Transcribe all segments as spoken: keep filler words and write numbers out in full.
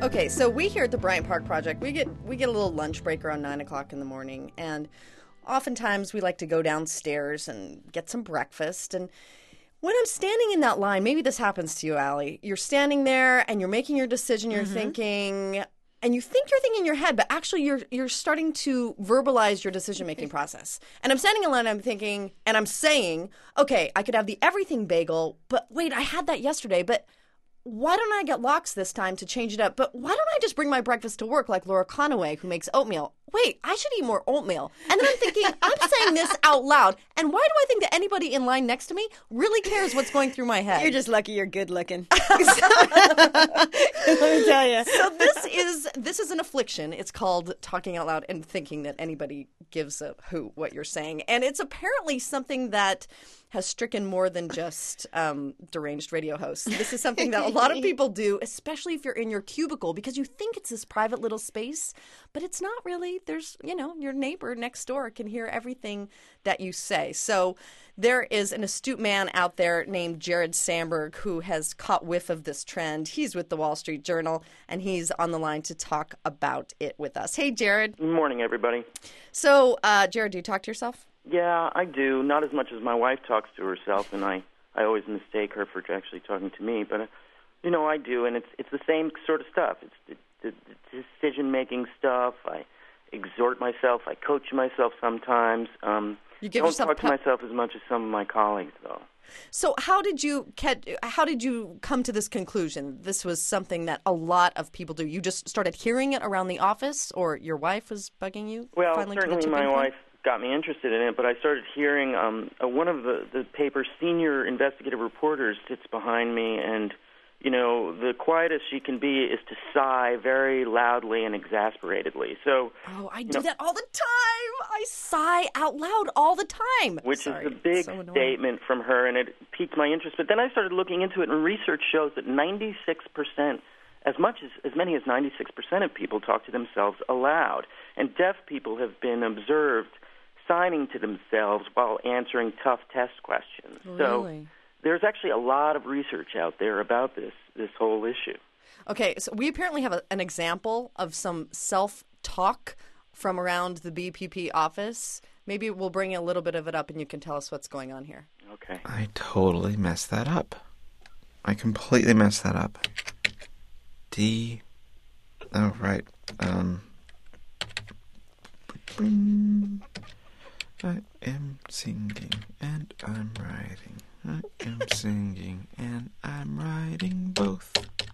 Okay, so we here at the Bryant Park Project, we get we get a little lunch break around nine o'clock in the morning, and oftentimes we like to go downstairs and get some breakfast. And when I'm standing in that line, maybe this happens to you, Allie, you're standing there and you're making your decision, you're mm-hmm. thinking, and you think you're thinking in your head, but actually you're you're starting to verbalize your decision-making process. And I'm standing in line and I'm thinking, and I'm saying, okay, I could have the everything bagel, but wait, I had that yesterday, but why don't I get lox this time to change it up? But why don't I just bring my breakfast to work like Laura Conaway, who makes oatmeal? Wait, I should eat more oatmeal. And then I'm thinking, I'm saying this out loud. And why do I think that anybody in line next to me really cares what's going through my head? You're just lucky you're good looking. Let me tell you. So this is this is an affliction. It's called talking out loud and thinking that anybody gives a hoot what you're saying. And it's apparently something that has stricken more than just um, deranged radio hosts. This is something that a lot of people do, especially if you're in your cubicle, because you think it's this private little space, but it's not really. There's, you know, your neighbor next door can hear everything that you say. So there is an astute man out there named Jared Sandberg who has caught whiff of this trend. He's with the Wall Street Journal, and he's on the line to talk about it with us. Hey, Jared. Good morning, everybody. So, uh, Jared, do you talk to yourself? Yeah, I do. Not as much as my wife talks to herself, and I, I always mistake her for actually talking to me. But, uh, you know, I do, and it's it's the same sort of stuff. It's the, the, the decision-making stuff. I exhort myself. I coach myself sometimes. Um, you give don't yourself talk pep- to myself as much as some of my colleagues, though. So how did you get, how did you come to this conclusion? This was something that a lot of people do. You just started hearing it around the office, or your wife was bugging you? Well, finally certainly my wife got me interested in it, but I started hearing um, uh, one of the, the paper's senior investigative reporters sits behind me, and, you know, the quietest she can be is to sigh very loudly and exasperatedly. So, oh, I do know, that all the time. I sigh out loud all the time. Which Sorry, is a big so statement from her, and it piqued my interest. But then I started looking into it, and research shows that ninety-six percent, as much as as many as ninety-six percent of people talk to themselves aloud. And deaf people have been observed signing to themselves while answering tough test questions. Really? So there's actually a lot of research out there about this this whole issue. Okay, so we apparently have a, an example of some self-talk from around the B P P office. Maybe we'll bring a little bit of it up and you can tell us what's going on here. Okay. I totally messed that up. I completely messed that up. D... Oh, right. Um... I am singing and I'm writing. I am singing and I'm writing both.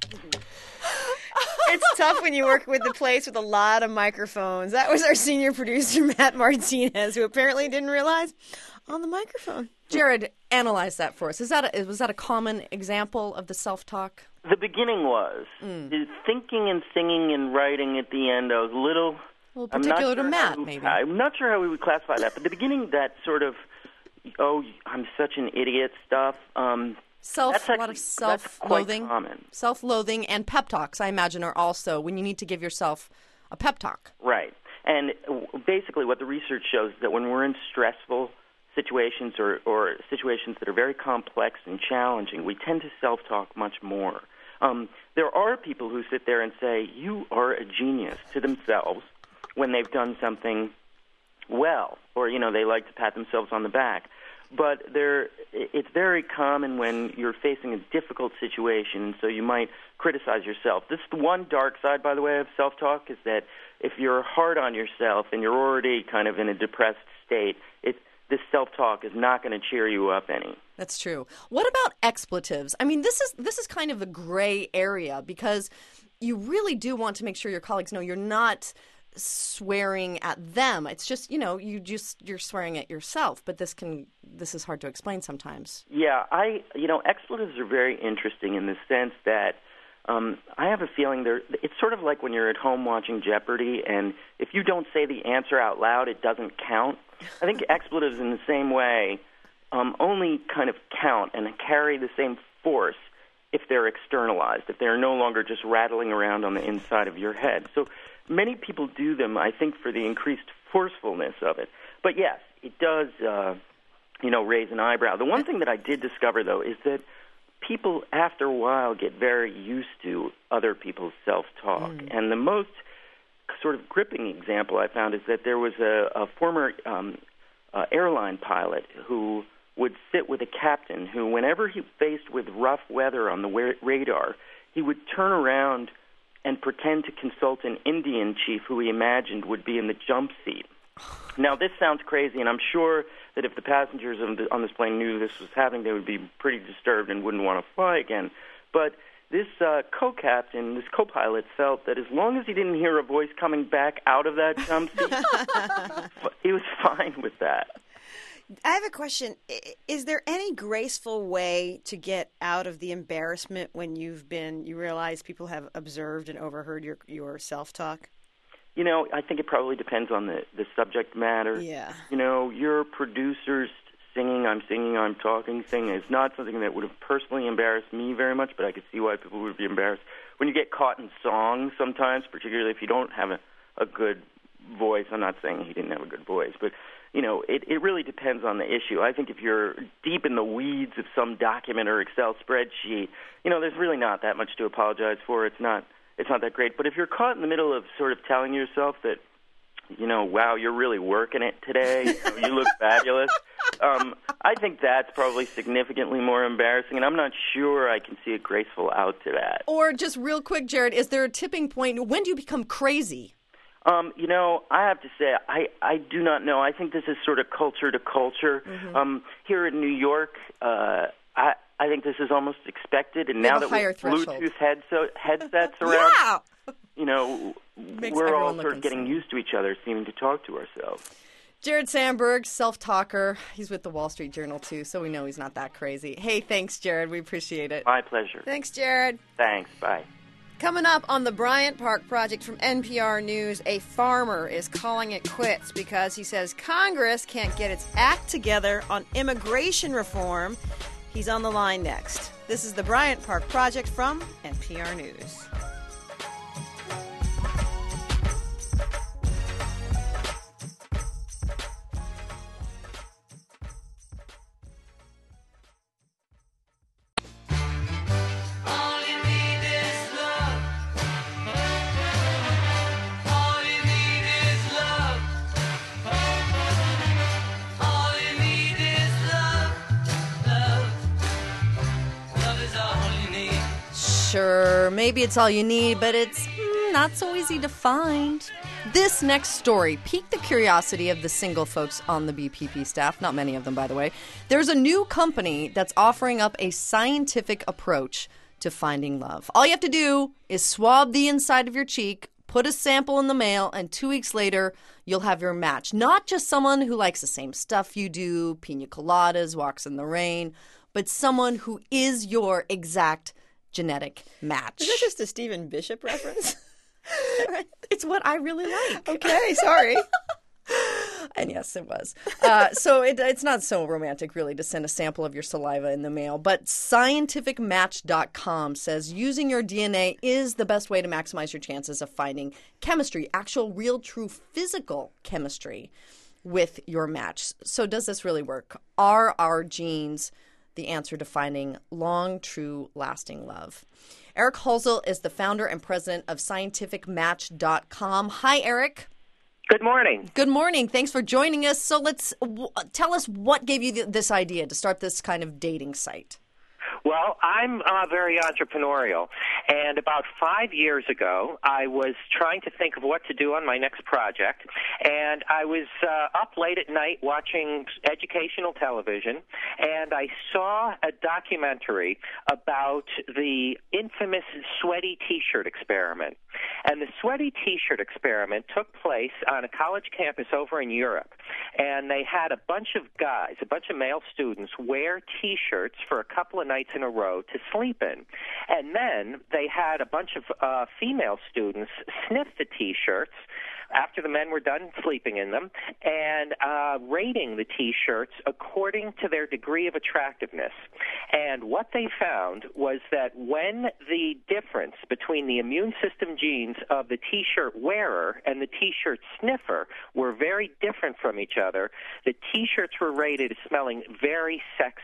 It's tough when you work with the place with a lot of microphones. That was our senior producer, Matt Martinez, who apparently didn't realize on the microphone. Jared, analyze that for us. Is that a, was that a common example of the self-talk? The beginning was. Mm. The thinking and singing and writing at the end, I was a little... Well, particular sure to Matt, we, maybe. I'm not sure how we would classify that, but the beginning, that sort of, oh, I'm such an idiot stuff. Um, Self, that's actually, a lot of self-loathing. That's quite common. Self-loathing and pep talks, I imagine, are also when you need to give yourself a pep talk. Right. And basically what the research shows is that when we're in stressful situations or, or situations that are very complex and challenging, we tend to self-talk much more. Um, there are people who sit there and say, you are a genius to themselves when they've done something well, or, you know, they like to pat themselves on the back. But there, it's very common when you're facing a difficult situation, so you might criticize yourself. This is the one dark side, by the way, of self-talk, is that if you're hard on yourself and you're already kind of in a depressed state, it, this self-talk is not going to cheer you up any. That's true. What about expletives? I mean, this is this is kind of the gray area, because you really do want to make sure your colleagues know you're not swearing at them. It's just, you know, you just you're swearing at yourself, but this can this is hard to explain sometimes. Yeah, I you know, expletives are very interesting in the sense that um, I have a feeling they're it's sort of like when you're at home watching Jeopardy, and if you don't say the answer out loud, it doesn't count. I think expletives in the same way um, only kind of count and carry the same force if they're externalized, if they're no longer just rattling around on the inside of your head. So many people do them, I think, for the increased forcefulness of it. But yes, it does, uh, you know, raise an eyebrow. The one thing that I did discover, though, is that people, after a while, get very used to other people's self-talk. Mm. And the most sort of gripping example I found is that there was a, a former um, uh, airline pilot who would sit with a captain who, whenever he faced with rough weather on the wa- radar, he would turn around and pretend to consult an Indian chief who he imagined would be in the jump seat. Now, this sounds crazy, and I'm sure that if the passengers on, the, on this plane knew this was happening, they would be pretty disturbed and wouldn't want to fly again. But this uh, co-captain, this co-pilot, felt that as long as he didn't hear a voice coming back out of that jump seat, he was fine with that. I have a question. Is there any graceful way to get out of the embarrassment when you've been, you realize people have observed and overheard your, your self-talk? You know, I think it probably depends on the, the subject matter. Yeah. You know, your producer's singing, I'm singing, I'm talking thing is not something that would have personally embarrassed me very much, but I could see why people would be embarrassed. When you get caught in songs sometimes, particularly if you don't have a, a good voice, I'm not saying he didn't have a good voice, but, you know, it, it really depends on the issue. I think if you're deep in the weeds of some document or Excel spreadsheet, you know, there's really not that much to apologize for. It's not It's not that great. But if you're caught in the middle of sort of telling yourself that, you know, wow, you're really working it today, you, know, you look fabulous, um, I think that's probably significantly more embarrassing, and I'm not sure I can see a graceful out to that. Or just real quick, Jared, is there a tipping point? When do you become crazy? Um, you know, I have to say, I, I do not know. I think this is sort of culture to culture. Mm-hmm. Um, here in New York, uh, I I think this is almost expected, and we now have that a higher with threshold. Bluetooth headso- headsets around, yeah! you know, Makes we're all everyone sort of look getting insane. used to each other, seeming to talk to ourselves. Jared Sandberg, self-talker. He's with the Wall Street Journal, too, so we know he's not that crazy. Hey, thanks, Jared. We appreciate it. My pleasure. Thanks, Jared. Thanks. Bye. Coming up on the Bryant Park Project from N P R News, a farmer is calling it quits because he says Congress can't get its act together on immigration reform. He's on the line next. This is the Bryant Park Project from N P R News. Sure, maybe it's all you need, but it's mm, not so easy to find. This next story piqued the curiosity of the single folks on the B P P staff, not many of them, by the way. There's a new company that's offering up a scientific approach to finding love. All you have to do is swab the inside of your cheek, put a sample in the mail, and two weeks later, you'll have your match. Not just someone who likes the same stuff you do, pina coladas, walks in the rain, but someone who is your exact genetic match. Is that just a Stephen Bishop reference? It's what I really like. Okay, sorry. And yes, it was. Uh, so it, it's not so romantic, really, to send a sample of your saliva in the mail. But scientific match dot com says using your D N A is the best way to maximize your chances of finding chemistry, actual, real, true, physical chemistry with your match. So does this really work? Are our genes the answer to finding long, true, lasting love? Eric Hulsel is the founder and president of scientific match dot com. Hi, Eric. Good morning. Good morning. Thanks for joining us. So let's w- tell us what gave you th- this idea to start this kind of dating site. Well, I'm uh, very entrepreneurial, and about five years ago, I was trying to think of what to do on my next project, and I was uh, up late at night watching educational television, and I saw a documentary about the infamous sweaty T-shirt experiment. And the sweaty T-shirt experiment took place on a college campus over in Europe, and they had a bunch of guys, a bunch of male students, wear T-shirts for a couple of nights in a row to sleep in. And then they had a bunch of uh, female students sniff the T-shirts after the men were done sleeping in them, and uh, rating the T-shirts according to their degree of attractiveness. And what they found was that when the difference between the immune system genes of the T-shirt wearer and the T-shirt sniffer were very different from each other, the T-shirts were rated as smelling very sexy.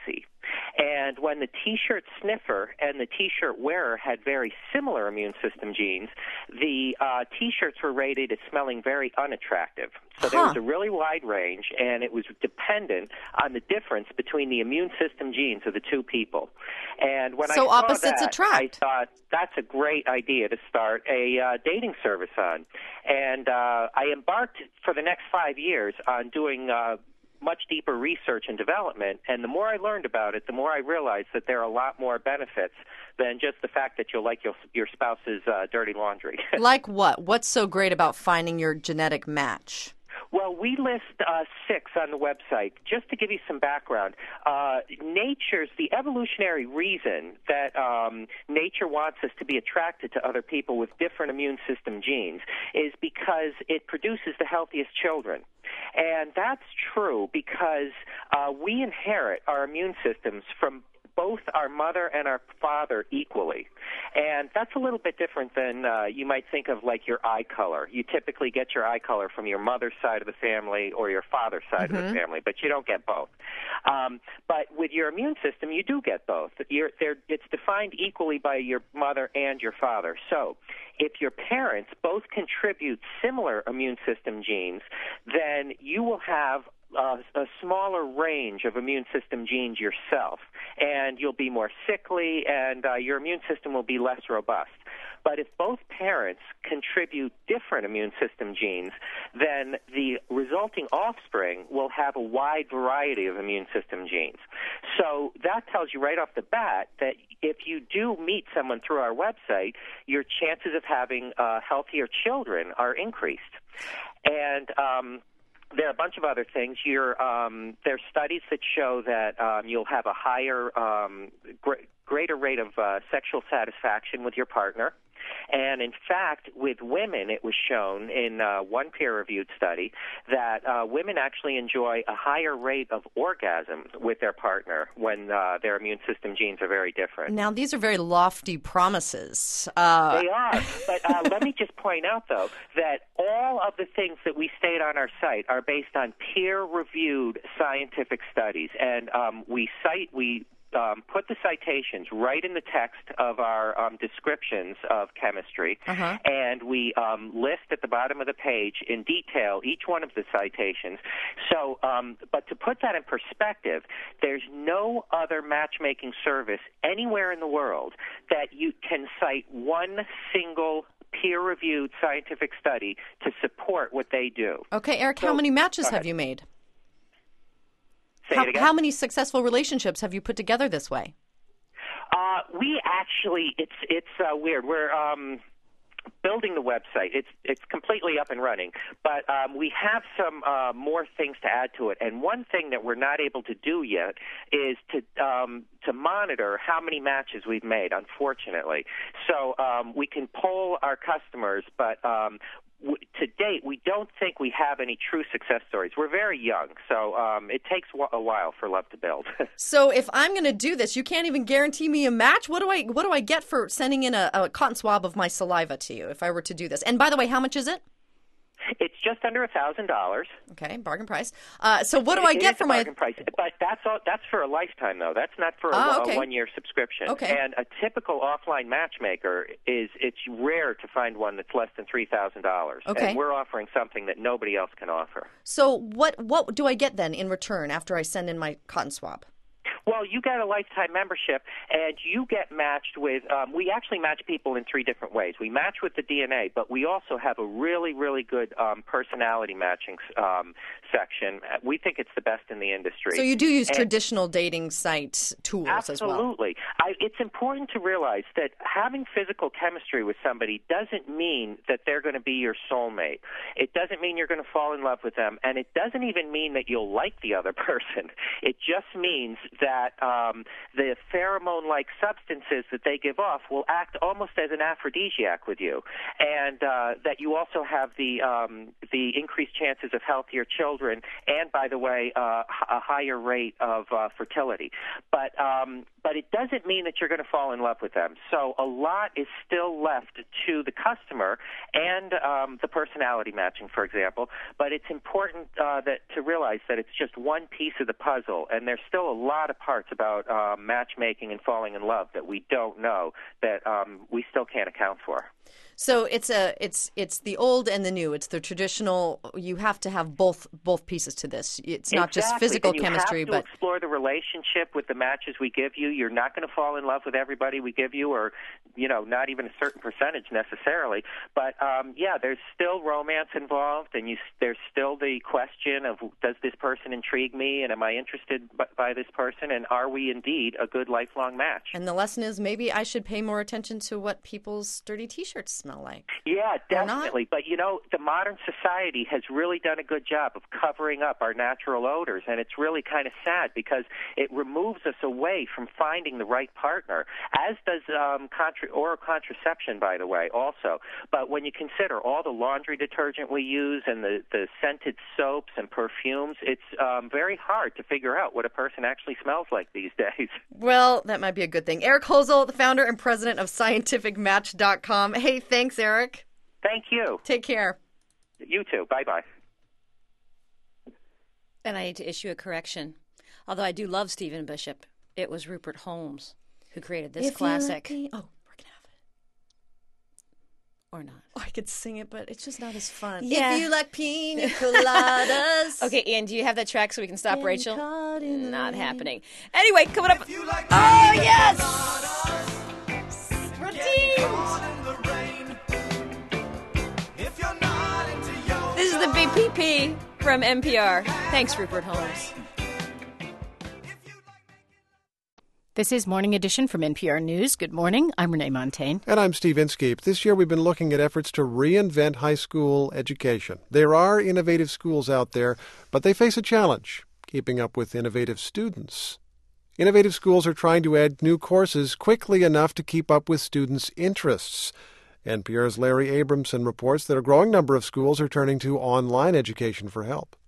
And when the T-shirt sniffer and the T-shirt wearer had very similar immune system genes, the uh, T-shirts were rated as smelling very unattractive. So there Huh. was a really wide range, and it was dependent on the difference between the immune system genes of the two people. And when So I saw opposites that, attract. I thought that's a great idea to start a uh, dating service on. And uh, I embarked for the next five years on doing uh, much deeper research and development, and the more I learned about it, the more I realized that there are a lot more benefits than just the fact that you'll like your, your spouse's uh, dirty laundry. Like what? What's so great about finding your genetic match? Well, we list uh, six on the website. Just to give you some background, uh, nature's the evolutionary reason that um, nature wants us to be attracted to other people with different immune system genes is because it produces the healthiest children. And that's true because uh, we inherit our immune systems from both our mother and our father equally. And that's a little bit different than uh, you might think of like your eye color. You typically get your eye color from your mother's side of the family or your father's side mm-hmm. of the family, but you don't get both. Um, but with your immune system, you do get both. You're, it's defined equally by your mother and your father. So if your parents both contribute similar immune system genes, then you will have Uh, a smaller range of immune system genes yourself, and you'll be more sickly, and uh, your immune system will be less robust. But if both parents contribute different immune system genes, then the resulting offspring will have a wide variety of immune system genes. So that tells you right off the bat that if you do meet someone through our website, your chances of having uh, healthier children are increased. And um there are a bunch of other things. You're, um, there are studies that show that um, you'll have a higher, um, gr- greater rate of uh, sexual satisfaction with your partner. And, in fact, with women, it was shown in uh, one peer-reviewed study that uh, women actually enjoy a higher rate of orgasms with their partner when uh, their immune system genes are very different. Now, these are very lofty promises. Uh... They are. But uh, let me just point out, though, that all of the things that we state on our site are based on peer-reviewed scientific studies. And um, we cite, we Um, put the citations right in the text of our um, descriptions of chemistry, uh-huh. and we um, list at the bottom of the page in detail each one of the citations. So, um, but to put that in perspective, there's no other matchmaking service anywhere in the world that you can cite one single peer-reviewed scientific study to support what they do. Okay, Eric, so, how many matches have you made? Say how, it again? How many successful relationships have you put together this way? Uh, we actually, it's it's uh, weird. We're um, building the website. It's it's completely up and running, but um, we have some uh, more things to add to it. And one thing that we're not able to do yet is to um, to monitor how many matches we've made. Unfortunately, so um, we can poll our customers, but um, to date, we don't think we have any true success stories. We're very young, so um, it takes a while for love to build. So if I'm going to do this, you can't even guarantee me a match? What do I what do I get for sending in a, a cotton swab of my saliva to you if I were to do this? And by the way, how much is it? It's just under a thousand dollars. Okay, bargain price. Uh, so what do it, I get it for a my bargain price? But that's all, that's for a lifetime, though. That's not for a, oh, okay. a one-year subscription. Okay. And a typical offline matchmaker is it's rare to find one that's less than three thousand dollars. Okay. And we're offering something that nobody else can offer. So what what do I get then in return after I send in my cotton swab? Well, you get a lifetime membership, and you get matched with um, – we actually match people in three different ways. We match with the D N A, but we also have a really, really good um, personality matching um, section. We think it's the best in the industry. So you do use and traditional dating site tools absolutely. as well? Absolutely. It's important to realize that having physical chemistry with somebody doesn't mean that they're going to be your soulmate. It doesn't mean you're going to fall in love with them, and it doesn't even mean that you'll like the other person. It just means that that um, the pheromone-like substances that they give off will act almost as an aphrodisiac with you, and uh, that you also have the um, the increased chances of healthier children, and, by the way, uh, a higher rate of uh, fertility. But um, but it doesn't mean that you're going to fall in love with them. So a lot is still left to the customer and um, the personality matching, for example. But it's important uh, that to realize that it's just one piece of the puzzle, and there's still a lot of parts about uh, matchmaking and falling in love that we don't know, that um, we still can't account for. So it's a it's it's the old and the new. It's the traditional. You have to have both both pieces to this. It's not exactly. just physical and you chemistry, have to but explore the relationship with the matches we give you. You're not going to fall in love with everybody we give you, or you know, not even a certain percentage necessarily. But um, yeah, there's still romance involved, and you there's still the question of, does this person intrigue me, and am I interested by, by this person, and are we indeed a good lifelong match? And the lesson is, maybe I should pay more attention to what people's dirty T-shirts smell like. Yeah, definitely. But, you know, the modern society has really done a good job of covering up our natural odors, and it's really kind of sad because it removes us away from finding the right partner, as does um, contra- oral contraception, by the way, also. But when you consider all the laundry detergent we use and the, the scented soaps and perfumes, it's um, very hard to figure out what a person actually smells like these days. Well, that might be a good thing. Eric Hozel, the founder and president of scientific match dot com. Hey, thanks, Eric. Thank you. Take care. You too. Bye-bye. And I need to issue a correction. Although I do love Stephen Bishop, it was Rupert Holmes who created this If classic. you like me- oh, we're gonna have it. Or not. Oh, I could sing it, but it's just not as fun. Yeah. If you like pina coladas. Okay, Ian, do you have that track so we can stop Getting Rachel? caught in the Not rain. happening. Anyway, coming up. Like Oh, yes! This is the Big P P from N P R. Thanks, Rupert Holmes. This is Morning Edition from N P R News. Good morning. I'm Renee Montaigne. And I'm Steve Inskeep. This year we've been looking at efforts to reinvent high school education. There are innovative schools out there, but they face a challenge, keeping up with innovative students. Innovative schools are trying to add new courses quickly enough to keep up with students' interests. N P R's Larry Abramson reports that a growing number of schools are turning to online education for help.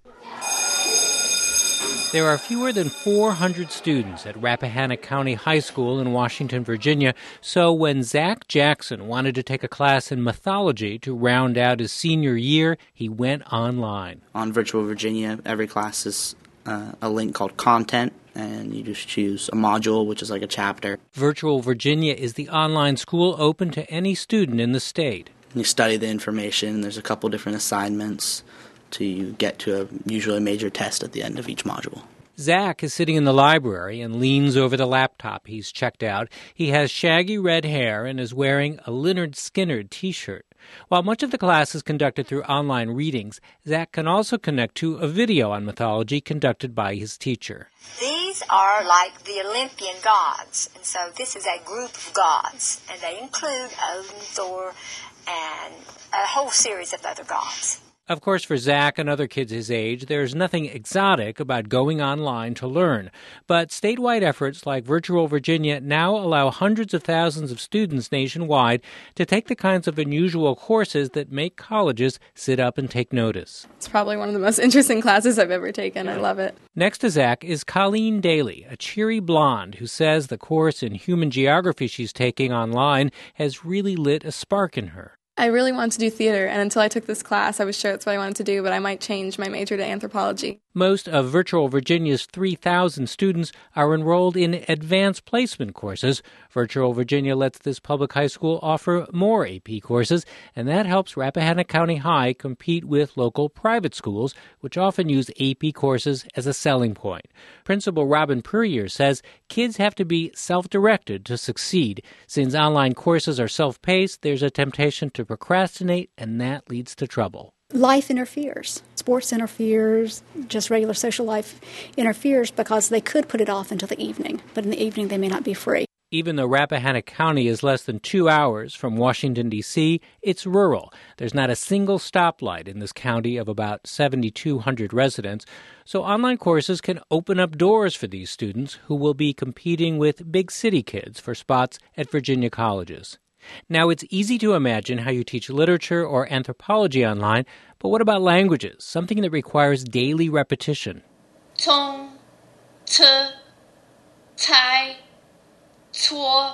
There are fewer than four hundred students at Rappahannock County High School in Washington, Virginia, so when Zach Jackson wanted to take a class in mythology to round out his senior year, he went online. On Virtual Virginia, every class is uh, a link called Content, and you just choose a module, which is like a chapter. Virtual Virginia is the online school open to any student in the state. You study the information, and there's a couple different assignments to get to a usually a major test at the end of each module. Zach is sitting in the library and leans over the laptop he's checked out. He has shaggy red hair and is wearing a Lynyrd Skynyrd t-shirt. While much of the class is conducted through online readings, Zach can also connect to a video on mythology conducted by his teacher. These are like the Olympian gods, and so this is a group of gods, and they include Odin, Thor, and a whole series of other gods. Of course, for Zach and other kids his age, there's nothing exotic about going online to learn. But statewide efforts like Virtual Virginia now allow hundreds of thousands of students nationwide to take the kinds of unusual courses that make colleges sit up and take notice. It's probably one of the most interesting classes I've ever taken. I love it. Next to Zach is Colleen Daly, a cheery blonde who says the course in human geography she's taking online has really lit a spark in her. I really wanted to do theater, and until I took this class, I was sure that's what I wanted to do, but I might change my major to anthropology. Most of Virtual Virginia's three thousand students are enrolled in advanced placement courses. Virtual Virginia lets this public high school offer more A P courses, and that helps Rappahannock County High compete with local private schools, which often use A P courses as a selling point. Principal Robin Puryear says kids have to be self-directed to succeed. Since online courses are self-paced, there's a temptation to procrastinate, and that leads to trouble. Life interferes. Sports interferes. Just regular social life interferes because they could put it off until the evening, but in the evening they may not be free. Even though Rappahannock County is less than two hours from Washington, D C, it's rural. There's not a single stoplight in this county of about seven thousand two hundred residents, so online courses can open up doors for these students who will be competing with big city kids for spots at Virginia colleges. Now, it's easy to imagine how you teach literature or anthropology online, but what about languages, something that requires daily repetition? Tong, t, tai, tuo,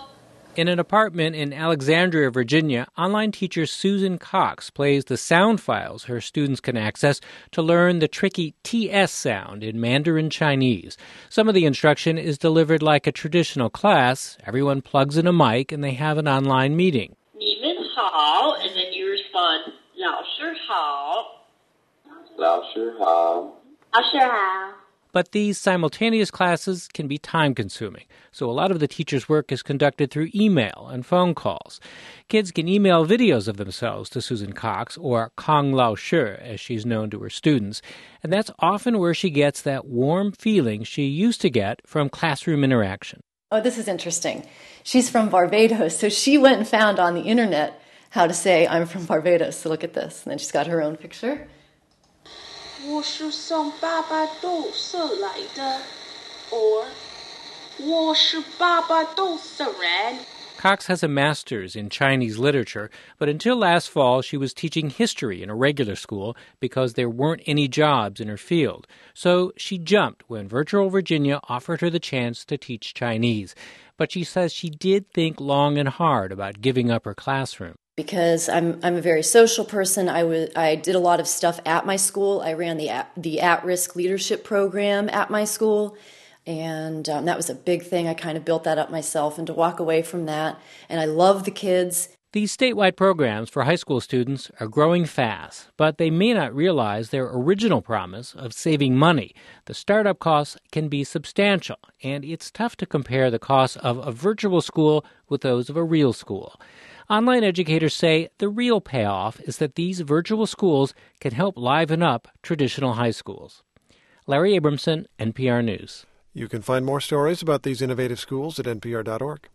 In an apartment in Alexandria, Virginia, online teacher Susan Cox plays the sound files her students can access to learn the tricky T S sound in Mandarin Chinese. Some of the instruction is delivered like a traditional class. Everyone plugs in a mic and they have an online meeting. 你们好, and then you respond, 老师好. 老师好. 老师好. But these simultaneous classes can be time-consuming, so a lot of the teacher's work is conducted through email and phone calls. Kids can email videos of themselves to Susan Cox, or Kang Lao Shi, as she's known to her students, and that's often where she gets that warm feeling she used to get from classroom interaction. Oh, this is interesting. She's from Barbados, so she went and found on the internet how to say, I'm from Barbados, so look at this. And then she's got her own picture. 我是送爸爸豆色来的, or 我是爸爸豆色人. Cox has a master's in Chinese literature, but until last fall she was teaching history in a regular school because there weren't any jobs in her field. So she jumped when Virtual Virginia offered her the chance to teach Chinese. But she says she did think long and hard about giving up her classroom. Because I'm I'm a very social person. I was I did a lot of stuff at my school. I ran the at, the at-risk leadership program at my school, and um, that was a big thing. I kind of built that up myself, and to walk away from that, and I love the kids. These statewide programs for high school students are growing fast, but they may not realize their original promise of saving money. The startup costs can be substantial, and it's tough to compare the costs of a virtual school with those of a real school. Online educators say the real payoff is that these virtual schools can help liven up traditional high schools. Larry Abramson, N P R News. You can find more stories about these innovative schools at N P R dot org.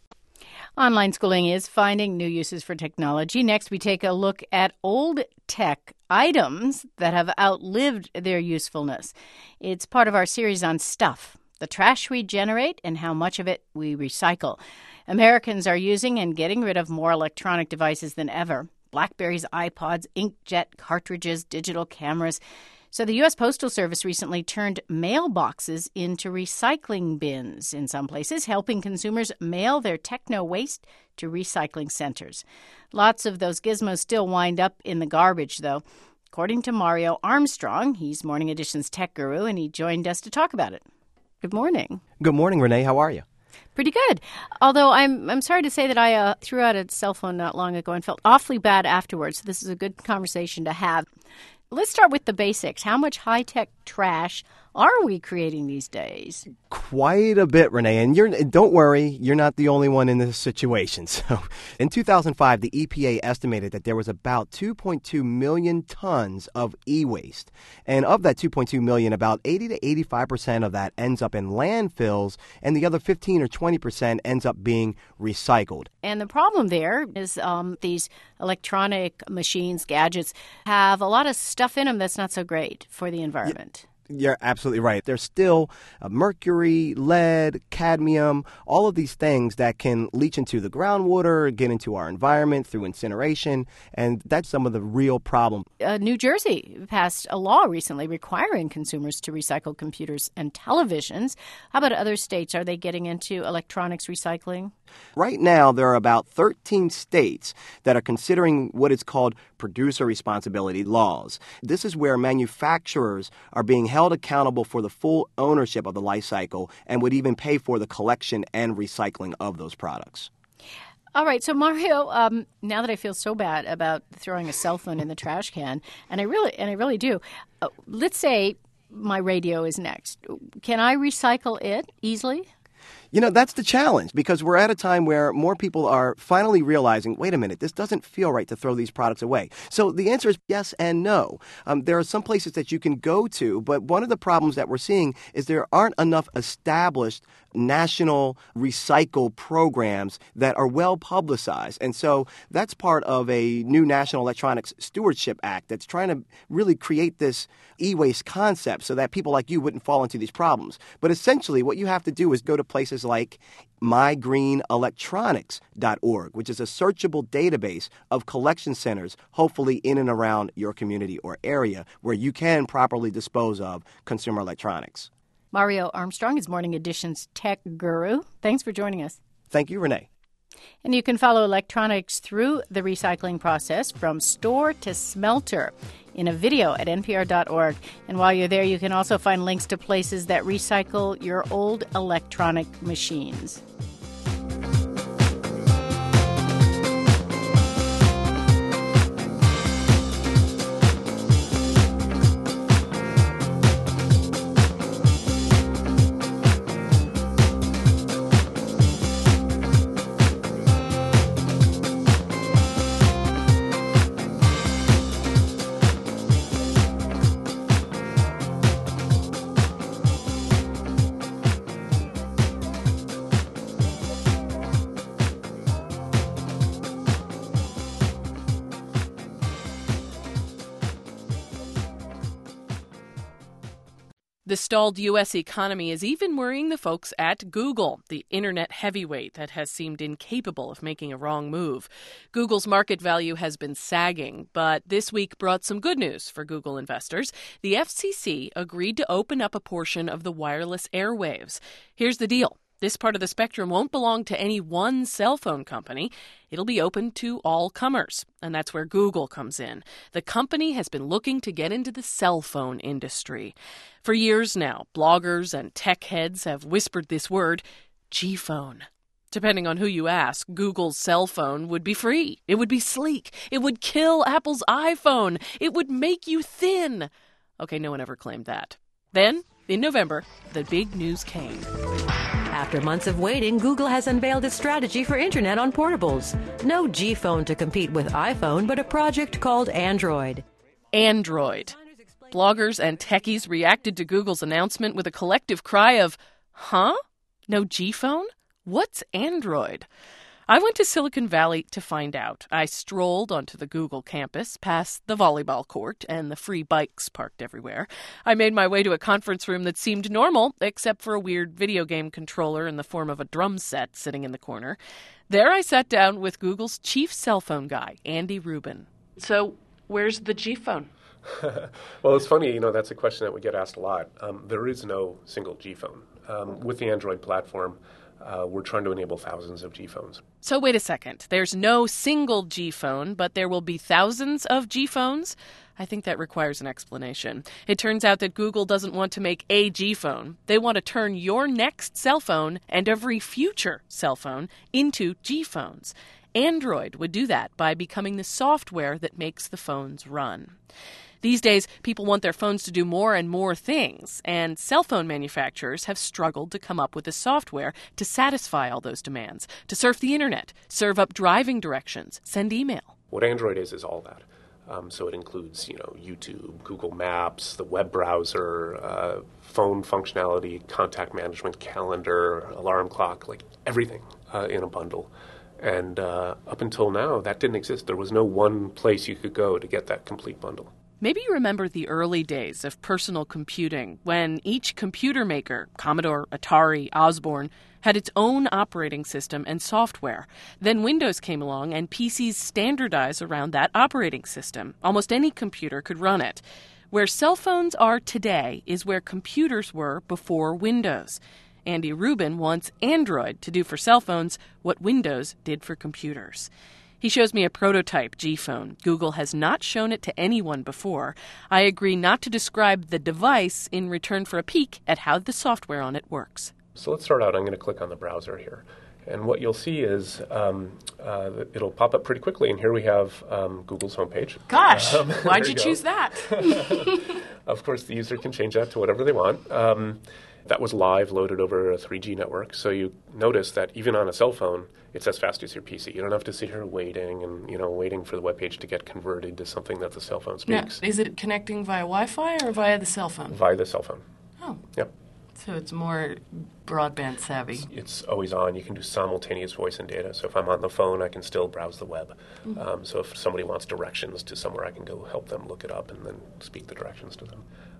Online schooling is finding new uses for technology. Next, we take a look at old tech items that have outlived their usefulness. It's part of our series on stuff, the trash we generate and how much of it we recycle. Americans are using and getting rid of more electronic devices than ever. BlackBerrys, iPods, inkjet cartridges, digital cameras. So the U S Postal Service recently turned mailboxes into recycling bins in some places, helping consumers mail their techno waste to recycling centers. Lots of those gizmos still wind up in the garbage, though. According to Mario Armstrong, he's Morning Edition's tech guru, and he joined us to talk about it. Good morning. Good morning, Renee. How are you? Pretty good. Although I'm I'm sorry to say that I uh, threw out a cell phone not long ago and felt awfully bad afterwards. So this is a good conversation to have. Let's start with the basics. How much high-tech trash are we creating these days? Quite a bit, Renee. And you're, don't worry, you're not the only one in this situation. So in two thousand five, the E P A estimated that there was about two point two million tons of e-waste. And of that two point two million, about eighty to eighty-five percent of that ends up in landfills, and the other fifteen or twenty percent ends up being recycled. And the problem there is um, these electronic machines, gadgets, have a lot of stuff in them that's not so great for the environment. Yeah. You're absolutely right. There's still uh, mercury, lead, cadmium, all of these things that can leach into the groundwater, get into our environment through incineration, and that's some of the real problem. Uh, New Jersey passed a law recently requiring consumers to recycle computers and televisions. How about other states? Are they getting into electronics recycling? Right now, there are about thirteen states that are considering what is called producer responsibility laws. This is where manufacturers are being held accountable for the full ownership of the life cycle and would even pay for the collection and recycling of those products. All right. So, Mario, um, now that I feel so bad about throwing a cell phone in the trash can, and I really, and I really do, uh, let's say my radio is next. Can I recycle it easily? You know, that's the challenge, because we're at a time where more people are finally realizing, wait a minute, this doesn't feel right to throw these products away. So the answer is yes and no. Um, there are some places that you can go to, but one of the problems that we're seeing is there aren't enough established national recycle programs that are well publicized. And so that's part of a new National Electronics Stewardship Act that's trying to really create this e-waste concept so that people like you wouldn't fall into these problems. But essentially what you have to do is go to places like my green electronics dot org, which is a searchable database of collection centers, hopefully in and around your community or area, where you can properly dispose of consumer electronics. Mario Armstrong is Morning Edition's tech guru. Thanks for joining us. Thank you, Renee. And you can follow electronics through the recycling process from store to smelter in a video at N P R dot org. And while you're there, you can also find links to places that recycle your old electronic machines. The stalled U S economy is even worrying the folks at Google, the internet heavyweight that has seemed incapable of making a wrong move. Google's market value has been sagging, but this week brought some good news for Google investors. The F C C agreed to open up a portion of the wireless airwaves. Here's the deal. This part of the spectrum won't belong to any one cell phone company. It'll be open to all comers, and that's where Google comes in. The company has been looking to get into the cell phone industry. For years now, bloggers and tech heads have whispered this word, G-phone. Depending on who you ask, Google's cell phone would be free. It would be sleek. It would kill Apple's iPhone. It would make you thin. Okay, no one ever claimed that. Then, in November, the big news came. After months of waiting, Google has unveiled its strategy for Internet on portables. No G-phone to compete with iPhone, but a project called Android. Android. Bloggers and techies reacted to Google's announcement with a collective cry of, huh? No G-phone? What's Android? I went to Silicon Valley to find out. I strolled onto the Google campus, past the volleyball court and the free bikes parked everywhere. I made my way to a conference room that seemed normal, except for a weird video game controller in the form of a drum set sitting in the corner. There I sat down with Google's chief cell phone guy, Andy Rubin. So, where's the G-phone? Well, it's funny, you know, that's a question that we get asked a lot. Um, there is no single G-phone. Um, with the Android platform, Uh, we're trying to enable thousands of G-phones. So wait a second. There's no single G-phone, but there will be thousands of G-phones? I think that requires an explanation. It turns out that Google doesn't want to make a G-phone. They want to turn your next cell phone and every future cell phone into G-phones. Android would do that by becoming the software that makes the phones run. These days, people want their phones to do more and more things, and cell phone manufacturers have struggled to come up with the software to satisfy all those demands, to surf the internet, serve up driving directions, send email. What Android is is all that. Um, so it includes, you know, YouTube, Google Maps, the web browser, uh, phone functionality, contact management, calendar, alarm clock, like everything uh, in a bundle. And uh, up until now, that didn't exist. There was no one place you could go to get that complete bundle. Maybe you remember the early days of personal computing when each computer maker, Commodore, Atari, Osborne, had its own operating system and software. Then Windows came along and P Cs standardized around that operating system. Almost any computer could run it. Where cell phones are today is where computers were before Windows. Andy Rubin wants Android to do for cell phones what Windows did for computers. He shows me a prototype G-phone. Google has not shown it to anyone before. I agree not to describe the device in return for a peek at how the software on it works. So let's start out. I'm going to click on the browser here. And what you'll see is um, uh, it'll pop up pretty quickly. And here we have um, Google's homepage. Gosh, um, why'd you, you choose that? Of course, the user can change that to whatever they want. Um, that was live, loaded over a three G network. So you notice that even on a cell phone, it's as fast as your P C. You don't have to sit here waiting and, you know, waiting for the web page to get converted to something that the cell phone speaks. Now, is it connecting via Wi-Fi or via the cell phone? Via the cell phone. Oh. Yep. So it's more broadband savvy. It's, it's always on. You can do simultaneous voice and data. So if I'm on the phone, I can still browse the web. Mm-hmm. Um, so if somebody wants directions to somewhere, I can go help them look it up and then speak the directions to them.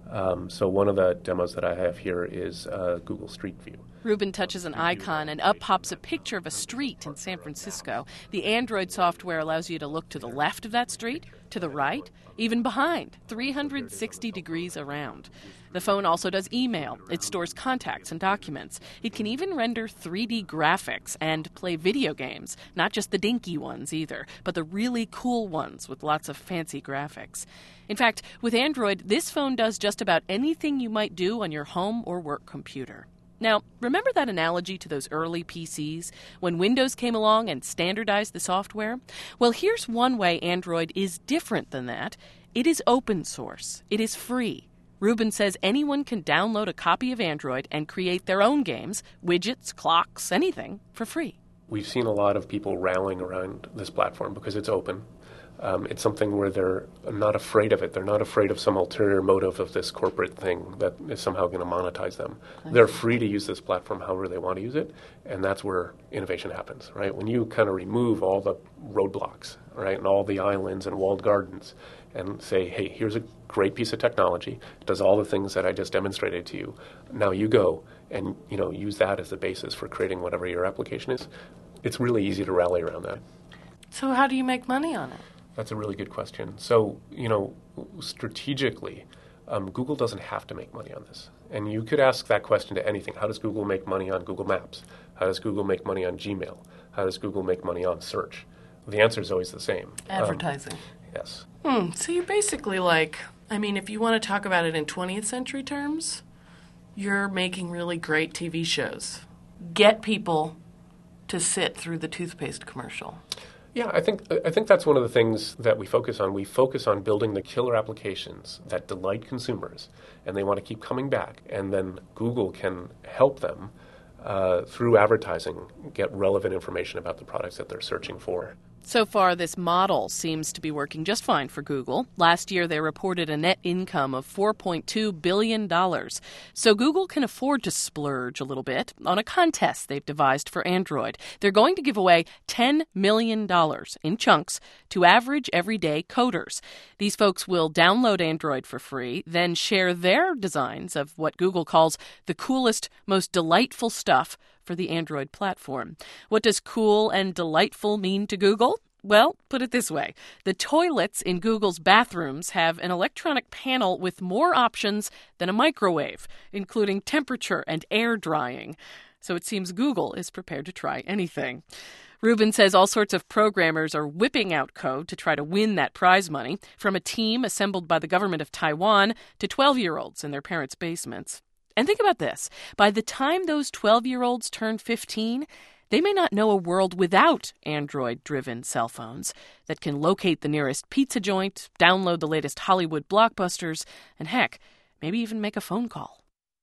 Um, so one of the demos that I have here is uh, Google Street View. Ruben touches an icon and up pops a picture of a street in San Francisco. The Android software allows you to look to the left of that street, to the right, even behind, three hundred sixty degrees around. The phone also does email. It stores contacts and documents. It can even render three D graphics and play video games, not just the dinky ones either, but the really cool ones with lots of fancy graphics. In fact, with Android, this phone does just about anything you might do on your home or work computer. Now, remember that analogy to those early P Cs, when Windows came along and standardized the software? Well, here's one way Android is different than that. It is open source. It is free. Ruben says anyone can download a copy of Android and create their own games, widgets, clocks, anything, for free. We've seen a lot of people rallying around this platform because it's open. Um, it's something where they're not afraid of it. They're not afraid of some ulterior motive of this corporate thing that is somehow going to monetize them. They're free to use this platform however they want to use it, and that's where innovation happens, right? When you kind of remove all the roadblocks, right, and all the islands and walled gardens, and say, hey, here's a great piece of technology, it does all the things that I just demonstrated to you. Now you go and, you know, use that as the basis for creating whatever your application is. It's really easy to rally around that. So how do you make money on it? That's a really good question. So, you know, strategically, um, Google doesn't have to make money on this. And you could ask that question to anything. How does Google make money on Google Maps? How does Google make money on Gmail? How does Google make money on search? The answer is always the same. Advertising. Um, yes. Hmm. So you're basically like, I mean, if you want to talk about it in twentieth century terms, you're making really great T V shows. Get people to sit through the toothpaste commercial. Yeah, I think I think that's one of the things that we focus on. We focus on building the killer applications that delight consumers, and they want to keep coming back. And then Google can help them uh, through advertising get relevant information about the products that they're searching for. So far, this model seems to be working just fine for Google. Last year, they reported a net income of four point two billion dollars. So Google can afford to splurge a little bit on a contest they've devised for Android. They're going to give away ten million dollars in chunks to average everyday coders. These folks will download Android for free, then share their designs of what Google calls the coolest, most delightful stuff for the Android platform. What does cool and delightful mean to Google? Well, put it this way. The toilets in Google's bathrooms have an electronic panel with more options than a microwave, including temperature and air drying. So it seems Google is prepared to try anything. Ruben says all sorts of programmers are whipping out code to try to win that prize money, from a team assembled by the government of Taiwan to twelve-year-olds in their parents' basements. And think about this. By the time those twelve-year-olds turn fifteen, they may not know a world without Android-driven cell phones that can locate the nearest pizza joint, download the latest Hollywood blockbusters, and heck, maybe even make a phone call.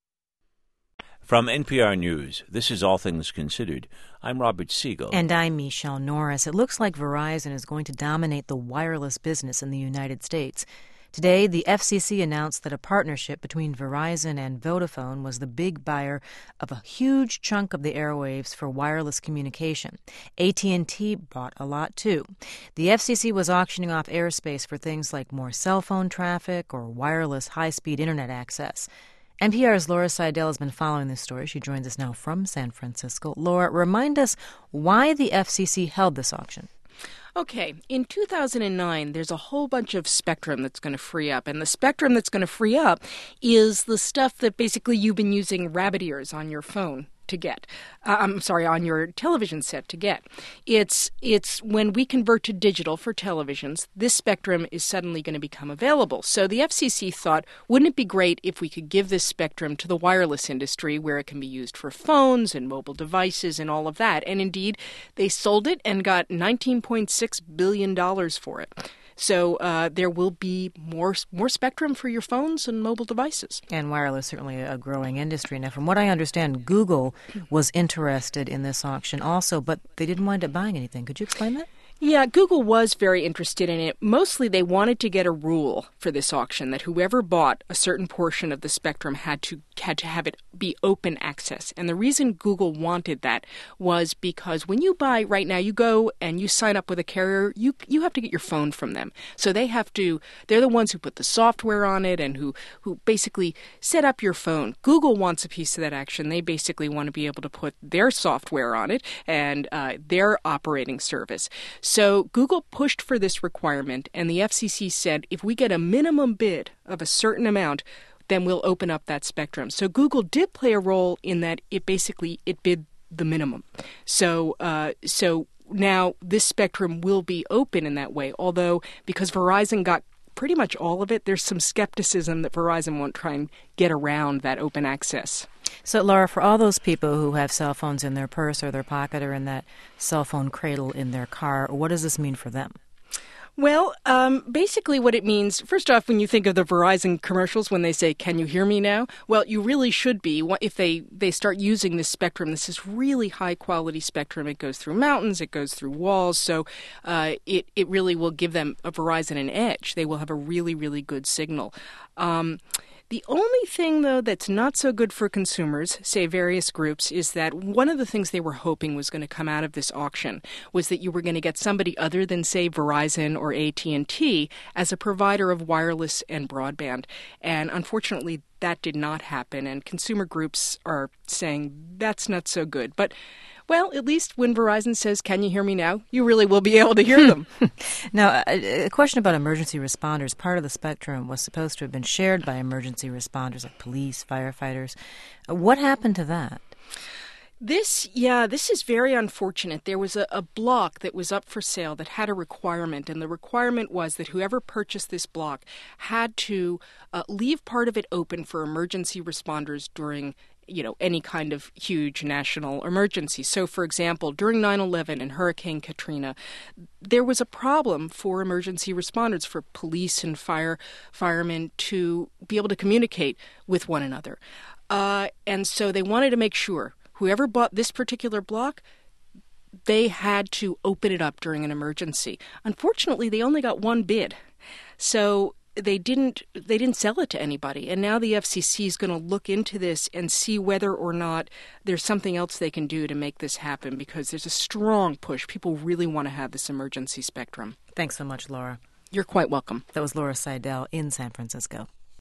From N P R News, this is All Things Considered. I'm Robert Siegel. And I'm Michelle Norris. It looks like Verizon is going to dominate the wireless business in the United States. Today, the F C C announced that a partnership between Verizon and Vodafone was the big buyer of a huge chunk of the airwaves for wireless communication. A T and T bought a lot, too. The F C C was auctioning off airspace for things like more cell phone traffic or wireless high-speed Internet access. N P R's Laura Seidel has been following this story. She joins us now from San Francisco. Laura, remind us why the F C C held this auction. Okay, in two thousand nine, there's a whole bunch of spectrum that's going to free up, and the spectrum that's going to free up is the stuff that basically you've been using rabbit ears on your phone to get. Uh, I'm sorry, on your television set to get. It's it's when we convert to digital for televisions, this spectrum is suddenly going to become available. So the F C C thought, wouldn't it be great if we could give this spectrum to the wireless industry where it can be used for phones and mobile devices and all of that? And indeed, they sold it and got nineteen point six billion dollars for it. So uh, there will be more more spectrum for your phones and mobile devices. And wireless certainly a growing industry. Now, from what I understand, Google was interested in this auction also, but they didn't wind up buying anything. Could you explain that? Yeah, Google was very interested in it. Mostly they wanted to get a rule for this auction that whoever bought a certain portion of the spectrum had to had to have it be open access. And the reason Google wanted that was because when you buy right now, you go and you sign up with a carrier, you you have to get your phone from them. So they have to, they're the ones who put the software on it and who, who basically set up your phone. Google wants a piece of that action. They basically want to be able to put their software on it and uh, their operating service. So Google pushed for this requirement, and the F C C said if we get a minimum bid of a certain amount, then we'll open up that spectrum. So Google did play a role in that it basically it bid the minimum. So uh, so now this spectrum will be open in that way, although because Verizon got pretty much all of it, there's some skepticism that Verizon won't try and get around that open access. So, Laura, for all those people who have cell phones in their purse or their pocket or in that cell phone cradle in their car, what does this mean for them? Well, um, basically what it means, first off, when you think of the Verizon commercials, when they say, "Can you hear me now?" Well, you really should be. If they, they start using this spectrum, this is really high-quality spectrum. It goes through mountains. It goes through walls. So uh, it, it really will give them, a Verizon, an edge. They will have a really, really good signal. Um The only thing, though, that's not so good for consumers, say various groups, is that one of the things they were hoping was going to come out of this auction was that you were going to get somebody other than, say, Verizon or A T and T as a provider of wireless and broadband. And unfortunately, that did not happen, and consumer groups are saying that's not so good. But well, at least when Verizon says, "Can you hear me now?" you really will be able to hear them. Now, a, a question about emergency responders. Part of the spectrum was supposed to have been shared by emergency responders like police, firefighters. What happened to that? This, yeah, this is very unfortunate. There was a, a block that was up for sale that had a requirement, and the requirement was that whoever purchased this block had to uh, leave part of it open for emergency responders during you know, any kind of huge national emergency. So, for example, during nine eleven and Hurricane Katrina, there was a problem for emergency responders, for police and fire firemen to be able to communicate with one another. Uh, and so they wanted to make sure whoever bought this particular block, they had to open it up during an emergency. Unfortunately, they only got one bid. So They didn't they didn't sell it to anybody. And now the F C C is going to look into this and see whether or not there's something else they can do to make this happen, because there's a strong push. People really want to have this emergency spectrum. Thanks so much, Laura. You're quite welcome. That was Laura Seidel in San Francisco.